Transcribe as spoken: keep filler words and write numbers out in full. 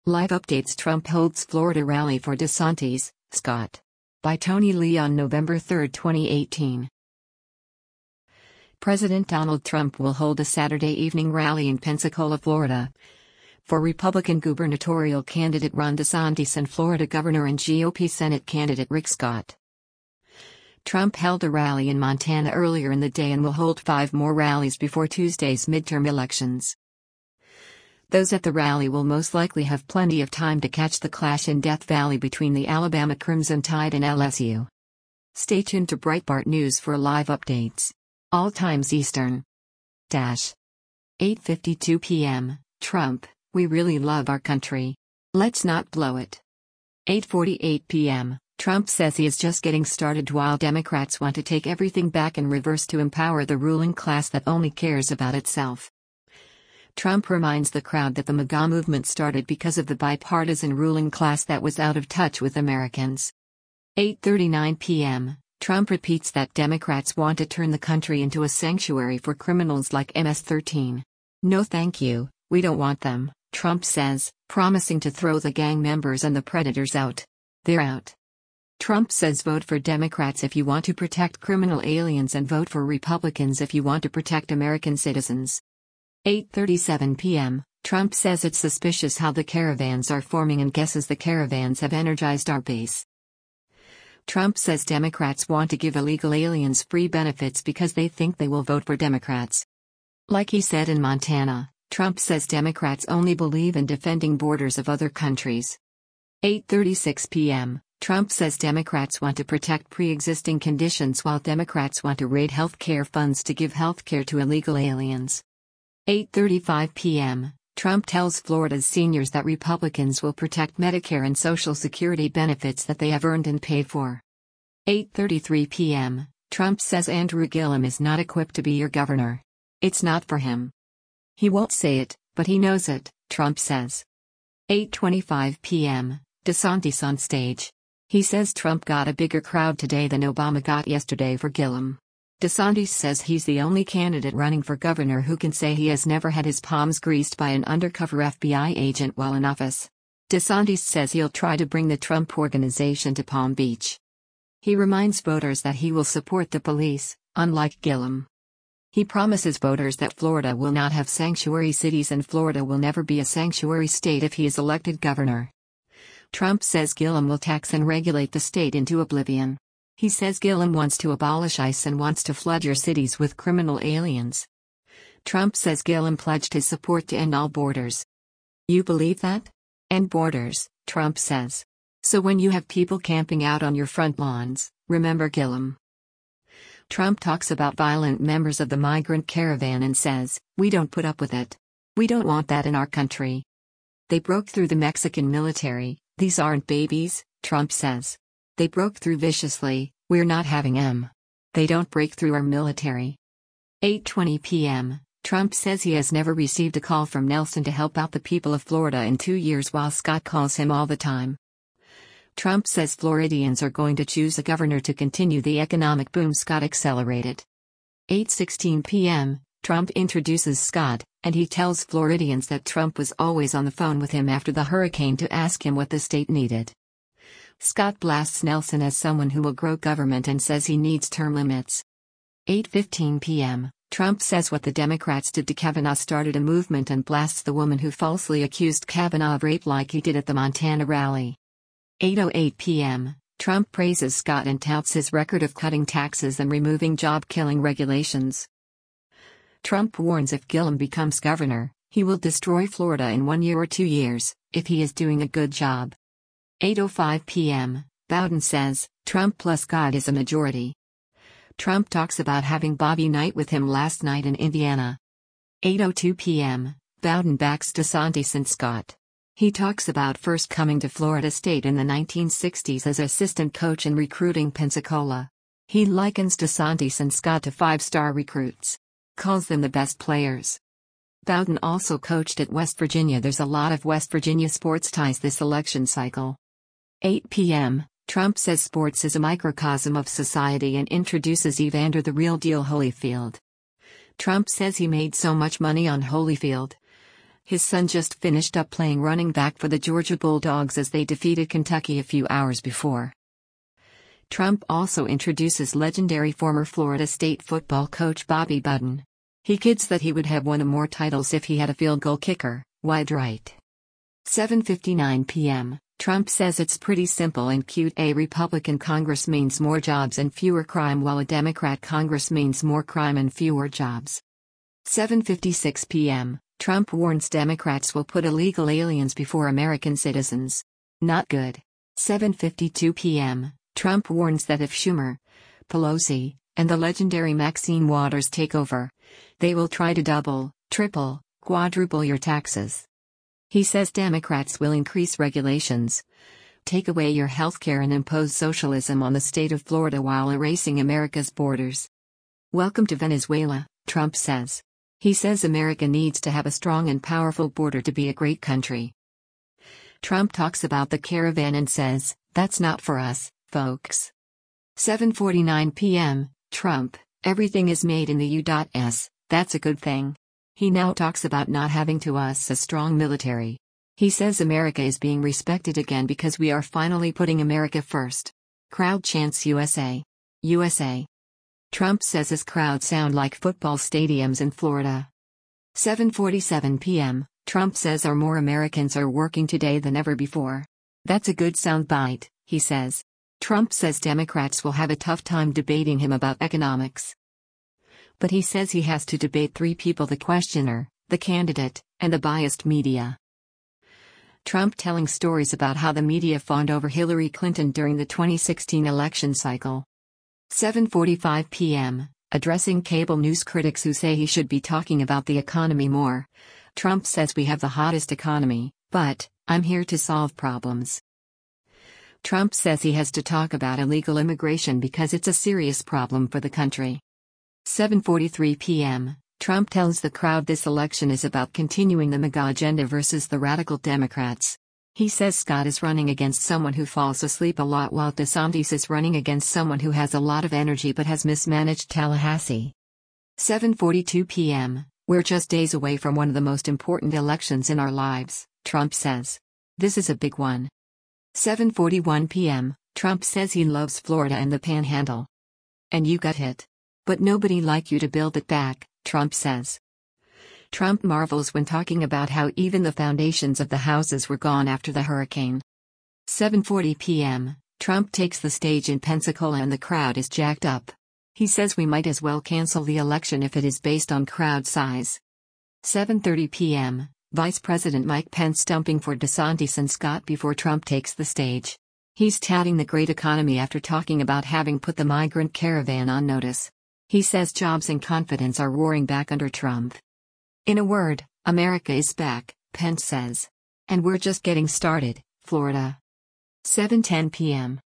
Live updates: Trump holds Florida rally for DeSantis, Scott. By Tony Lee on November third, twenty eighteen. President Donald Trump will hold a Saturday evening rally in Pensacola, Florida, for Republican gubernatorial candidate Ron DeSantis and Florida Governor and G O P Senate candidate Rick Scott. Trump held a rally in Montana earlier in the day and will hold five more rallies before Tuesday's midterm elections. Those at the rally will most likely have plenty of time to catch the clash in Death Valley between the Alabama Crimson Tide and L S U. Stay tuned to Breitbart News for live updates. All times Eastern. Dash. eight fifty-two p m Trump, we really love our country. Let's not blow it. eight forty-eight p m Trump says he is just getting started while Democrats want to take everything back in reverse to empower the ruling class that only cares about itself. Trump reminds the crowd that the MAGA movement started because of the bipartisan ruling class that was out of touch with Americans. eight thirty-nine p m Trump repeats that Democrats want to turn the country into a sanctuary for criminals like M S thirteen. No thank you, we don't want them, Trump says, promising to throw the gang members and the predators out. They're out. Trump says vote for Democrats if you want to protect criminal aliens and vote for Republicans if you want to protect American citizens. eight thirty-seven p m Trump says it's suspicious how the caravans are forming and guesses the caravans have energized our base. Trump says Democrats want to give illegal aliens free benefits because they think they will vote for Democrats. Like he said in Montana, Trump says Democrats only believe in defending borders of other countries. eight thirty-six p m Trump says Democrats want to protect pre-existing conditions while Democrats want to raid health care funds to give health care to illegal aliens. eight thirty-five p m Trump tells Florida's seniors that Republicans will protect Medicare and Social Security benefits that they have earned and paid for. eight thirty-three p m Trump says Andrew Gillum is not equipped to be your governor. It's not for him. He won't say it, but he knows it, Trump says. eight twenty-five p m DeSantis on stage. He says Trump got a bigger crowd today than Obama got yesterday for Gillum. DeSantis says he's the only candidate running for governor who can say he has never had his palms greased by an undercover F B I agent while in office. DeSantis says he'll try to bring the Trump Organization to Palm Beach. He reminds voters that he will support the police, unlike Gillum. He promises voters that Florida will not have sanctuary cities and Florida will never be a sanctuary state if he is elected governor. Trump says Gillum will tax and regulate the state into oblivion. He says Gillum wants to abolish ICE and wants to flood your cities with criminal aliens. Trump says Gillum pledged his support to end all borders. You believe that? End borders, Trump says. So when you have people camping out on your front lawns, remember Gillum. Trump talks about violent members of the migrant caravan and says, we don't put up with it. We don't want that in our country. They broke through the Mexican military, these aren't babies, Trump says. They broke through viciously, we're not having them. They don't break through our military. eight twenty p m Trump says he has never received a call from Nelson to help out the people of Florida in two years while Scott calls him all the time. Trump says Floridians are going to choose a governor to continue the economic boom Scott accelerated. eight sixteen p m Trump introduces Scott, and he tells Floridians that Trump was always on the phone with him after the hurricane to ask him what the state needed. Scott blasts Nelson as someone who will grow government and says he needs term limits. eight fifteen p m Trump says what the Democrats did to Kavanaugh started a movement and blasts the woman who falsely accused Kavanaugh of rape like he did at the Montana rally. eight oh eight p m Trump praises Scott and touts his record of cutting taxes and removing job-killing regulations. Trump warns if Gillum becomes governor, he will destroy Florida in one year or two years, if he is doing a good job. eight oh five p m Bowden says, Trump plus God is a majority. Trump talks about having Bobby Knight with him last night in Indiana. eight oh two p m Bowden backs DeSantis and Scott. He talks about first coming to Florida State in the nineteen sixties as assistant coach and recruiting Pensacola. He likens DeSantis and Scott to five-star recruits. Calls them the best players. Bowden also coached at West Virginia. There's a lot of West Virginia sports ties this election cycle. eight p m Trump says sports is a microcosm of society and introduces Evander the Real Deal Holyfield. Trump says he made so much money on Holyfield. His son just finished up playing running back for the Georgia Bulldogs as they defeated Kentucky a few hours before. Trump also introduces legendary former Florida State football coach Bobby Budden. He kids that he would have won more titles if he had a field goal kicker, wide right. seven fifty-nine p m Trump says it's pretty simple and cute. A Republican Congress means more jobs and fewer crime, while a Democrat Congress means more crime and fewer jobs. seven fifty-six p m Trump warns Democrats will put illegal aliens before American citizens. Not good. seven fifty-two p m Trump warns that if Schumer, Pelosi, and the legendary Maxine Waters take over, they will try to double, triple, quadruple your taxes. He says Democrats will increase regulations, take away your health care, and impose socialism on the state of Florida while erasing America's borders. Welcome to Venezuela, Trump says. He says America needs to have a strong and powerful border to be a great country. Trump talks about the caravan and says, "That's not for us, folks." seven forty-nine p m Trump, "Everything is made in the U S, that's a good thing." He now talks about not having to us a strong military. He says America is being respected again because we are finally putting America first. Crowd chants U S A. U S A. Trump says his crowds sound like football stadiums in Florida. seven forty-seven p m Trump says our more Americans are working today than ever before. That's a good soundbite, he says. Trump says Democrats will have a tough time debating him about economics. But he says he has to debate three people: the questioner, the candidate, and the biased media. Trump telling stories about how the media fawned over Hillary Clinton during the twenty sixteen election cycle. seven forty-five p m Addressing cable news critics who say he should be talking about the economy more, Trump says we have the hottest economy, but I'm here to solve problems. Trump says he has to talk about illegal immigration because it's a serious problem for the country. seven forty-three p m Trump tells the crowd this election is about continuing the MAGA agenda versus the radical Democrats. He says Scott is running against someone who falls asleep a lot, while DeSantis is running against someone who has a lot of energy but has mismanaged Tallahassee. seven forty-two p m We're just days away from one of the most important elections in our lives, Trump says. This is a big one. seven forty-one p m Trump says he loves Florida and the Panhandle. And you got hit. But nobody like you to build it back, Trump says. Trump marvels when talking about how even the foundations of the houses were gone after the hurricane. seven forty p m Trump takes the stage in Pensacola and the crowd is jacked up. He says we might as well cancel the election if it is based on crowd size. seven thirty p m Vice President Mike Pence stumping for DeSantis and Scott before Trump takes the stage. He's touting the great economy after talking about having put the migrant caravan on notice. He says jobs and confidence are roaring back under Trump. In a word, America is back, Pence says. And we're just getting started, Florida. seven ten p m